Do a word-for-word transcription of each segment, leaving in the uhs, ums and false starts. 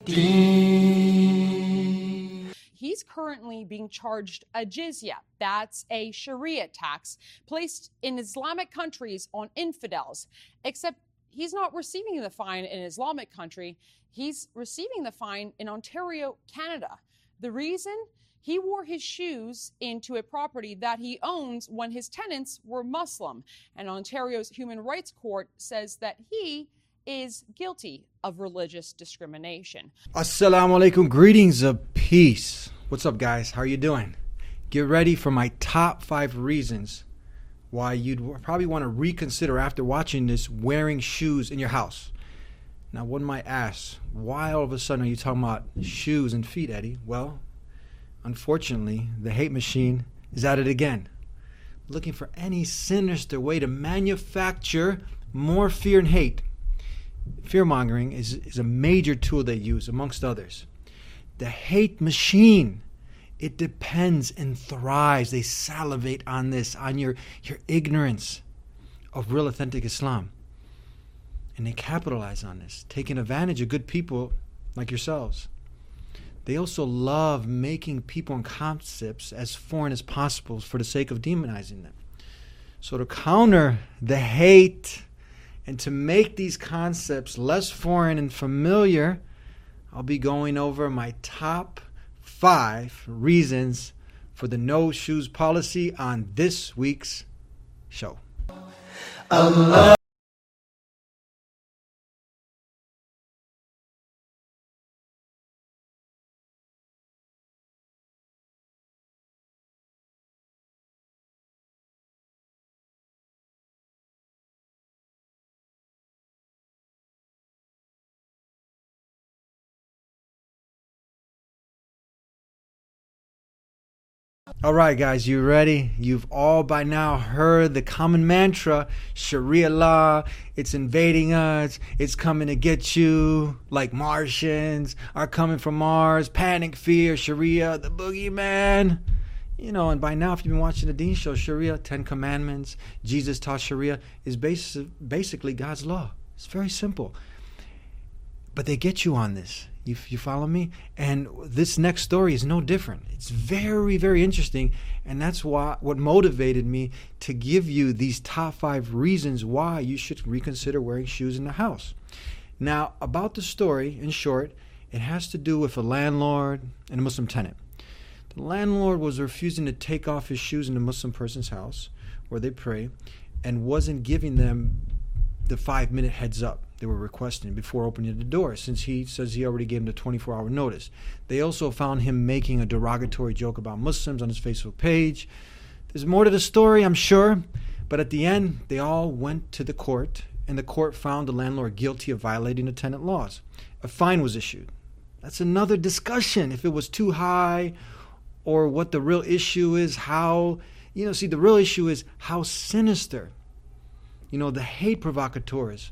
He's currently being charged a jizya. That's a Sharia tax placed in Islamic countries on infidels. Except he's not receiving the fine in an Islamic country. He's receiving the fine in Ontario, Canada. The reason? He wore his shoes into a property that he owns when his tenants were Muslim. And Ontario's Human Rights Court says that he is guilty of religious discrimination. Assalamu alaikum, greetings of peace. What's up, guys? How are you doing? Get ready for my top five reasons why you'd probably want to reconsider after watching this wearing shoes in your house. Now, one might ask, why all of a sudden are you talking about shoes and feet, Eddie? Well, unfortunately, the hate machine is at it again, looking for any sinister way to manufacture more fear and hate. Fear-mongering is, is a major tool they use, amongst others. The hate machine, it depends and thrives. They salivate on this, on your, your ignorance of real authentic Islam. And they capitalize on this, taking advantage of good people like yourselves. They also love making people and concepts as foreign as possible for the sake of demonizing them. So to counter the hate and to make these concepts less foreign and familiar, I'll be going over my top five reasons for the no shoes policy on this week's show. Allah. All right, guys, you ready? You've all by now heard the common mantra, Sharia law, it's invading us, it's coming to get you, like Martians are coming from Mars, panic, fear, Sharia, the boogeyman. You know, and by now, if you've been watching the Deen Show, Sharia, Ten Commandments, Jesus taught Sharia, is basi- basically God's law. It's very simple. But they get you on this. You, you follow me? And this next story is no different. It's very, very interesting. And that's why what motivated me to give you these top five reasons why you should reconsider wearing shoes in the house. Now, about the story, in short, it has to do with a landlord and a Muslim tenant. The landlord was refusing to take off his shoes in the Muslim person's house where they pray and wasn't giving them the five-minute heads up they were requesting before opening the door, since he says he already gave them the twenty-four hour notice. They also found him making a derogatory joke about Muslims on his Facebook page. There's more to the story, I'm sure, but at the end, they all went to the court, and the court found the landlord guilty of violating the tenant laws. A fine was issued. That's another discussion, if it was too high, or what the real issue is, how, you know, see, the real issue is how sinister, you know, the hate provocateurs,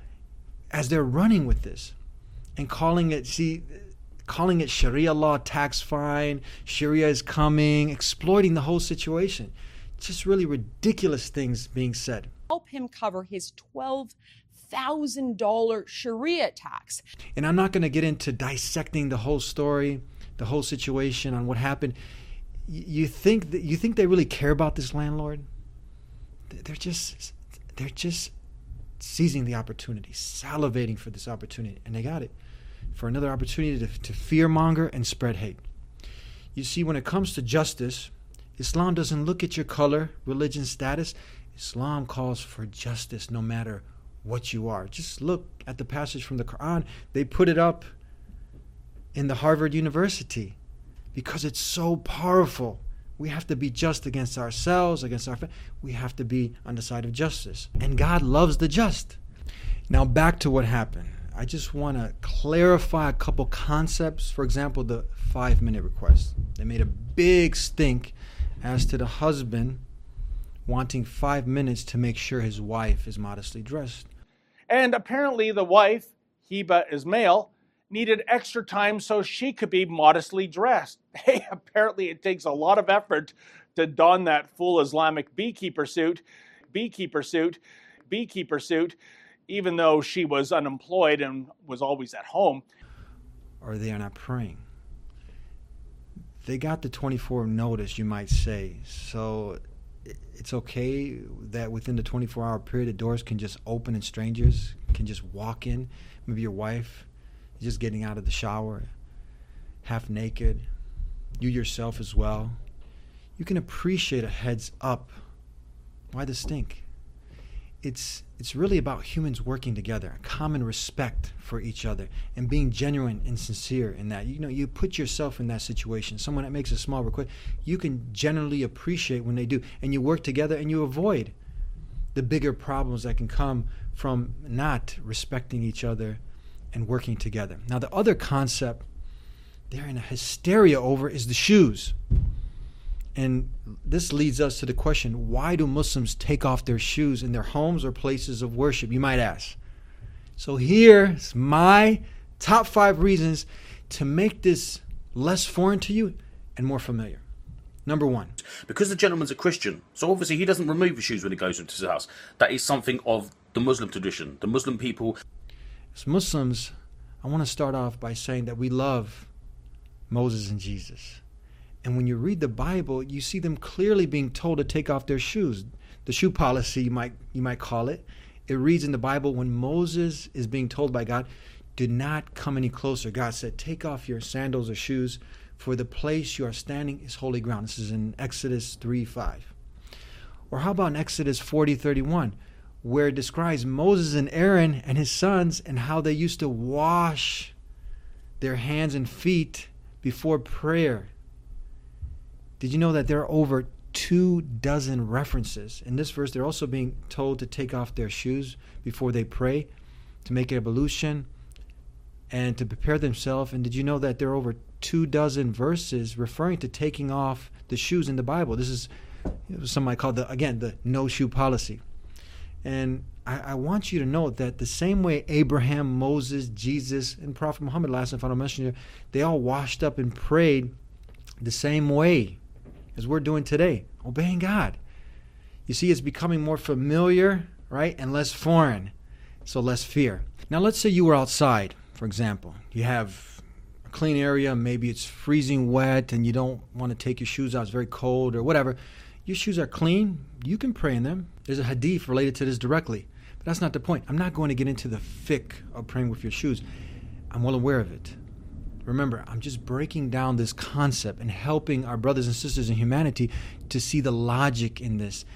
as they're running with this and calling it, see, calling it Sharia law, tax fine, Sharia is coming, exploiting the whole situation. Just really ridiculous things being said. Help him cover his twelve thousand dollars Sharia tax. And I'm not going to get into dissecting the whole story, the whole situation on what happened. You think that, you think they really care about this landlord? They're just, they're just seizing the opportunity, salivating for this opportunity, and they got it, for another opportunity to, to fearmonger and spread hate. You see, when it comes to justice, Islam doesn't look at your color, religion, status. Islam calls for justice no matter what you are. Just look at the passage from the Quran. They put it up in the Harvard University because it's so powerful. We have to be just against ourselves, against our family. We have to be on the side of justice. And God loves the just. Now back to what happened. I just want to clarify a couple concepts. For example, the five-minute request. They made a big stink as to the husband wanting five minutes to make sure his wife is modestly dressed. And apparently the wife, Heba Ismail, needed extra time so she could be modestly dressed. Hey, apparently it takes a lot of effort to don that full Islamic beekeeper suit, beekeeper suit, beekeeper suit, even though she was unemployed and was always at home. or they are not praying. They got the twenty-four notice, you might say. So it's okay that within the twenty-four hour period, the doors can just open and strangers can just walk in. Maybe your wife is just getting out of the shower, half naked. You yourself as well. You can appreciate a heads up. Why the stink? It's it's really about humans working together, common respect for each other, and being genuine and sincere in that. You know, you put yourself in that situation. Someone that makes a small request, you can generally appreciate when they do, and you work together and you avoid the bigger problems that can come from not respecting each other and working together. Now, the other concept they're in a hysteria over is the shoes. And this leads us to the question, why do Muslims take off their shoes in their homes or places of worship, you might ask? So here's my top five reasons to make this less foreign to you and more familiar. Number one. Because the gentleman's a Christian, so obviously he doesn't remove his shoes when he goes into his house. That is something of the Muslim tradition. The Muslim people. As Muslims, I want to start off by saying that we love Moses and Jesus. And when you read the Bible, you see them clearly being told to take off their shoes. The shoe policy, you might you might call it. It reads in the Bible, when Moses is being told by God, do not come any closer. God said, take off your sandals or shoes, for the place you are standing is holy ground. This is in Exodus three five. Or how about in Exodus forty thirty-one, where it describes Moses and Aaron and his sons and how they used to wash their hands and feet before prayer. Did you know that there are over two dozen references? In this verse, they're also being told to take off their shoes before they pray, to make ablution, and to prepare themselves. And did you know that there are over two dozen verses referring to taking off the shoes in the Bible? This is something I call, the, again, the no shoe policy. And I, I want you to know that the same way Abraham, Moses, Jesus, and Prophet Muhammad, last and final messenger, they all washed up and prayed the same way as we're doing today, obeying God. You see, it's becoming more familiar, right, and less foreign, so less fear. Now, let's say you were outside, for example. You have a clean area, maybe it's freezing wet, and you don't want to take your shoes out, it's very cold, or whatever. Your shoes are clean, you can pray in them. There's a hadith related to this directly, but that's not the point. I'm not going to get into the fiqh of praying with your shoes. I'm well aware of it. Remember, I'm just breaking down this concept and helping our brothers and sisters in humanity to see the logic in this.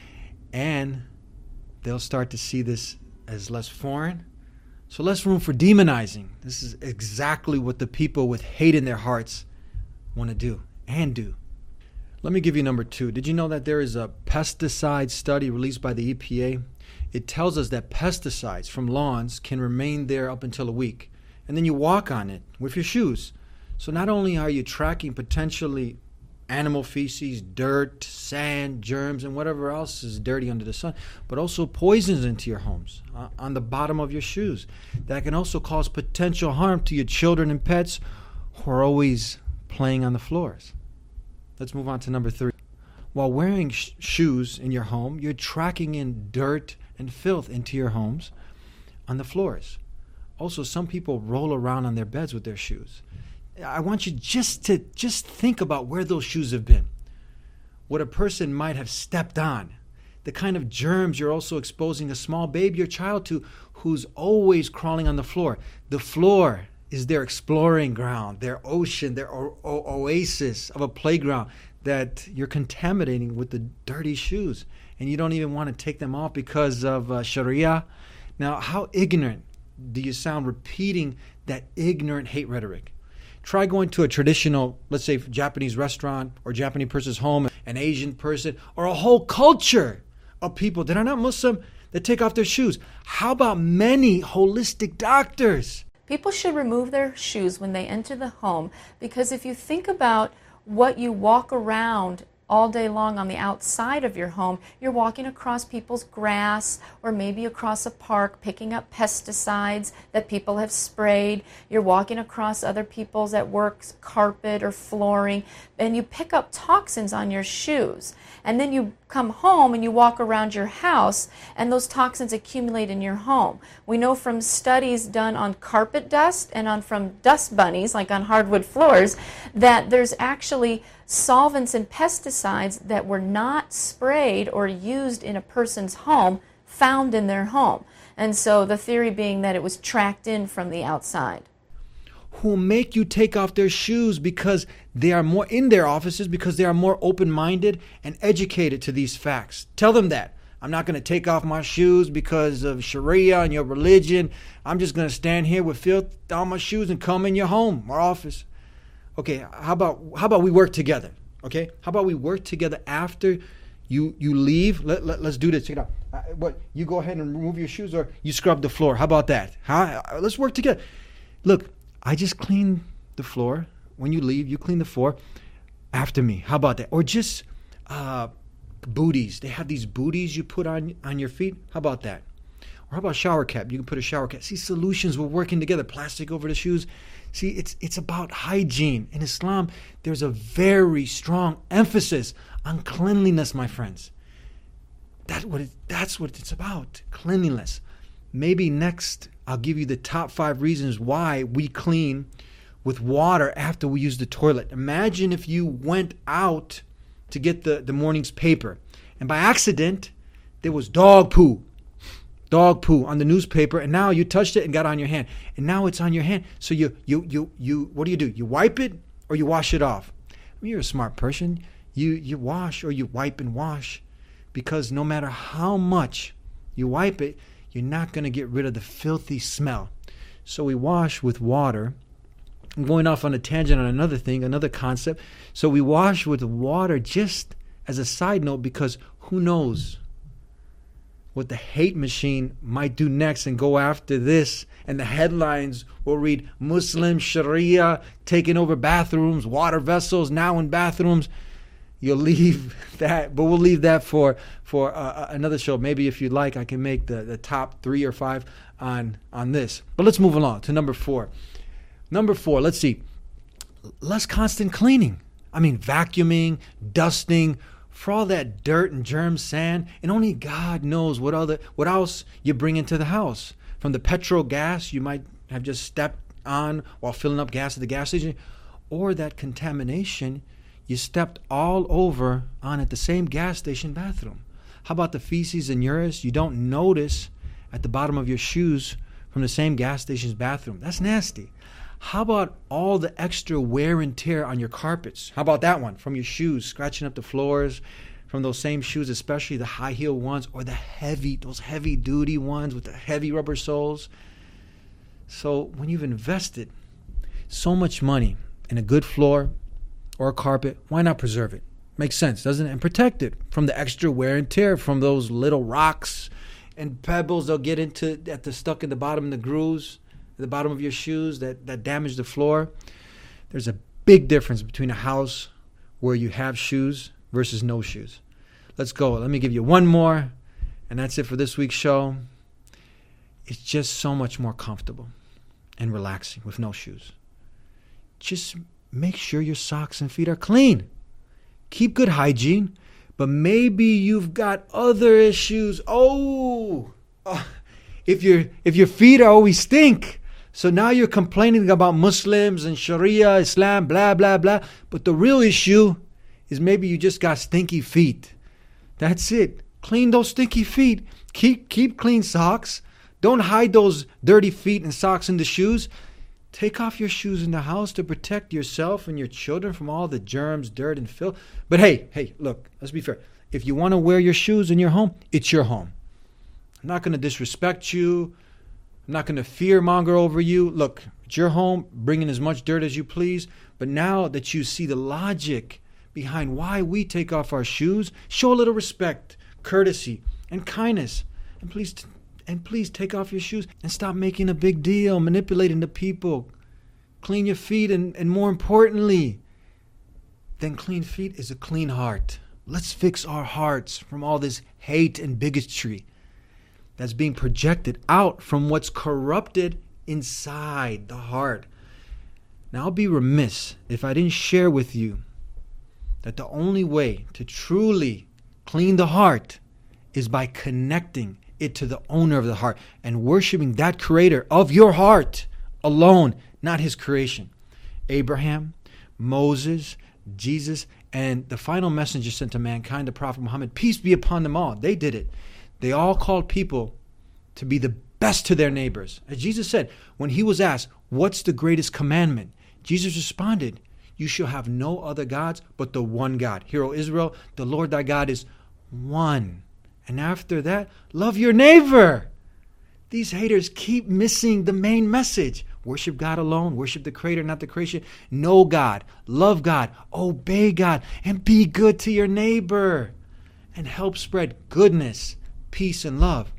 And they'll start to see this as less foreign. So less room for demonizing. This is exactly what the people with hate in their hearts want to do and do. Let me give you number two. Did you know that there is a pesticide study released by the E P A? It tells us that pesticides from lawns can remain there up until a week. And then you walk on it with your shoes. So not only are you tracking potentially animal feces, dirt, sand, germs, and whatever else is dirty under the sun, but also poisons into your homes uh, on the bottom of your shoes that can also cause potential harm to your children and pets who are always playing on the floors. Let's move on to number three. While wearing sh- shoes in your home, you're tracking in dirt and filth into your homes on the floors. Also, some people roll around on their beds with their shoes. I want you just to just think about where those shoes have been, what a person might have stepped on, the kind of germs you're also exposing a small baby or child to who's always crawling on the floor. The floor is their exploring ground, their ocean, their o- o- oasis of a playground that you're contaminating with the dirty shoes. And you don't even want to take them off because of uh, Sharia. Now, how ignorant do you sound repeating that ignorant hate rhetoric? Try going to a traditional, let's say, Japanese restaurant or Japanese person's home, an Asian person, or a whole culture of people that are not Muslim that take off their shoes. How about many holistic doctors? People should remove their shoes when they enter the home, because if you think about what you walk around all day long on the outside of your home. You're walking across people's grass or maybe across a park picking up pesticides that people have sprayed. You're walking across other people's at work carpet or flooring, and you pick up toxins on your shoes. And then you come home and you walk around your house and those toxins accumulate in your home. We know from studies done on carpet dust and on from dust bunnies, like on hardwood floors, that there's actually solvents and pesticides that were not sprayed or used in a person's home found in their home. And so the theory being that it was tracked in from the outside. Who make you take off their shoes because they are more in their offices, because they are more open-minded and educated to these facts. Tell them that. I'm not going to take off my shoes because of Sharia and your religion. I'm just going to stand here with filth on my shoes and come in your home or office. Okay, how about how about we work together? Okay, how about we work together after you you leave? Let, let, let's do this. Check it out. Uh, what, you go ahead and remove your shoes, or you scrub the floor. How about that? Huh? Let's work together. Look, I just clean the floor. When you leave, you clean the floor after me. How about that? Or just uh, booties. They have these booties you put on, on your feet. How about that? Or how about shower cap? You can put a shower cap. See, solutions, we're working together. Plastic over the shoes. See, it's it's about hygiene. In Islam, there's a very strong emphasis on cleanliness, my friends. That what it, that's what it's about, cleanliness. Maybe next, I'll give you the top five reasons why we clean with water after we use the toilet. Imagine if you went out to get the, the morning's paper, and by accident, there was dog poo. Dog poo on the newspaper, and now you touched it and got on your hand, and now it's on your hand. So you you you you what do you do? You wipe it or you wash it off? I mean, you're a smart person. You you wash or you wipe and wash, because no matter how much you wipe it, you're not going to get rid of the filthy smell. So we wash with water. I'm going off on a tangent on another thing, another concept. So we wash with water just as a side note, because who knows what the hate machine might do next and go after this. And the headlines will read, Muslim Sharia taking over bathrooms, water vessels now in bathrooms. You'll leave that, but we'll leave that for for uh, another show. Maybe if you'd like, I can make the, the top three or five on, on this. But let's move along to number four. Number four, let's see. Less constant cleaning. I mean, vacuuming, dusting, for all that dirt and germ, sand, and only God knows what other what else you bring into the house. From the petrol gas you might have just stepped on while filling up gas at the gas station, or that contamination you stepped all over on at the same gas station bathroom. How about the feces and urine you don't notice at the bottom of your shoes from the same gas station's bathroom? That's nasty. How about all the extra wear and tear on your carpets? How about that one? From your shoes, scratching up the floors, from those same shoes, especially the high heel ones, or the heavy, those heavy duty ones with the heavy rubber soles. So when you've invested so much money in a good floor or a carpet, why not preserve it? Makes sense, doesn't it? And protect it from the extra wear and tear, from those little rocks and pebbles they'll get into at the stuck in the bottom of the grooves, the bottom of your shoes that, that damage the floor. There's a big difference between a house where you have shoes versus no shoes. Let's go. Let me give you one more, and that's it for this week's show. It's just so much more comfortable and relaxing with no shoes. Just make sure your socks and feet are clean. Keep good hygiene, but maybe you've got other issues. Oh, uh, if your if your feet always stink. So now you're complaining about Muslims and Sharia, Islam, blah, blah, blah. But the real issue is maybe you just got stinky feet. That's it. Clean those stinky feet. Keep keep clean socks. Don't hide those dirty feet and socks in the shoes. Take off your shoes in the house to protect yourself and your children from all the germs, dirt, and filth. But hey, hey, look, let's be fair. If you want to wear your shoes in your home, it's your home. I'm not going to disrespect you. I'm not going to fear monger over you. Look, it's your home. Bring in as much dirt as you please. But now that you see the logic behind why we take off our shoes, show a little respect, courtesy, and kindness. And please, and please take off your shoes and stop making a big deal, manipulating the people. Clean your feet, and, and more importantly, then clean feet is a clean heart. Let's fix our hearts from all this hate and bigotry that's being projected out from what's corrupted inside the heart. Now, I'll be remiss if I didn't share with you that the only way to truly clean the heart is by connecting it to the owner of the heart and worshiping that creator of your heart alone, not his creation. Abraham, Moses, Jesus, and the final messenger sent to mankind, the Prophet Muhammad, peace be upon them all. They did it. They all called people to be the best to their neighbors. As Jesus said, when he was asked, what's the greatest commandment? Jesus responded, you shall have no other gods but the one God. Hear, O Israel, the Lord thy God is one. And after that, love your neighbor. These haters keep missing the main message. Worship God alone. Worship the Creator, not the creation. Know God. Love God. Obey God. And be good to your neighbor. And help spread goodness, peace, and love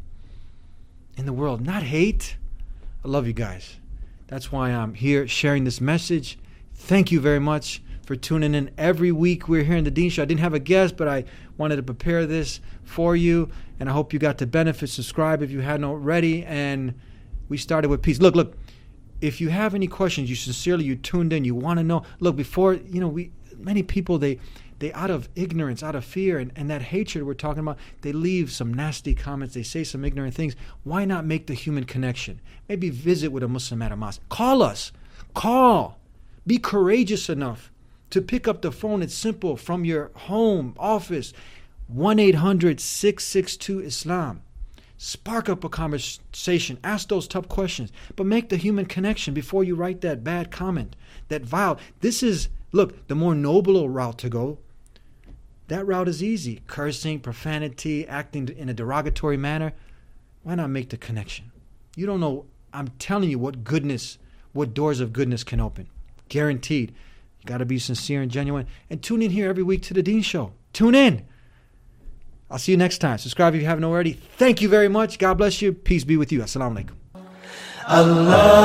in the world, not hate. I love you guys. That's why I'm here sharing this message. Thank you very much for tuning in every week. We're here in the Dean Show. I didn't have a guest, but I wanted to prepare this for you, and I hope you got to benefit. Subscribe if you hadn't already, and we started with peace. Look, look, if you have any questions, you sincerely, you tuned in, you want to know. Look, before, you know, we many people, they they out of ignorance, out of fear, and, and that hatred we're talking about, they leave some nasty comments, they say some ignorant things. Why not make the human connection? Maybe visit with a Muslim at a mosque. Call us. Call. Be courageous enough to pick up the phone. It's simple, from your home, office, one eight hundred six six two Islam. Spark up a conversation. Ask those tough questions. But make the human connection before you write that bad comment, that vile. This is, look, the more noble route to go. That route is easy. Cursing, profanity, acting in a derogatory manner. Why not make the connection? You don't know, I'm telling you what goodness, what doors of goodness can open. Guaranteed. You got to be sincere and genuine. And tune in here every week to The Dean Show. Tune in. I'll see you next time. Subscribe if you haven't already. Thank you very much. God bless you. Peace be with you. Assalamu alaikum. Allah.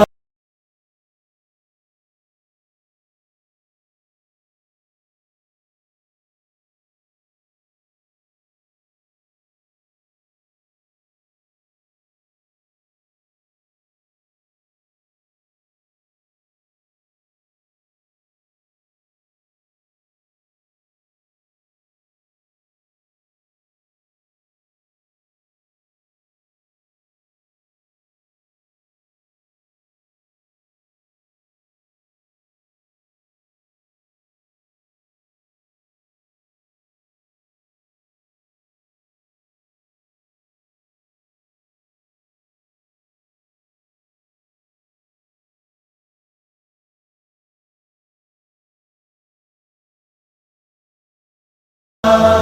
Allah.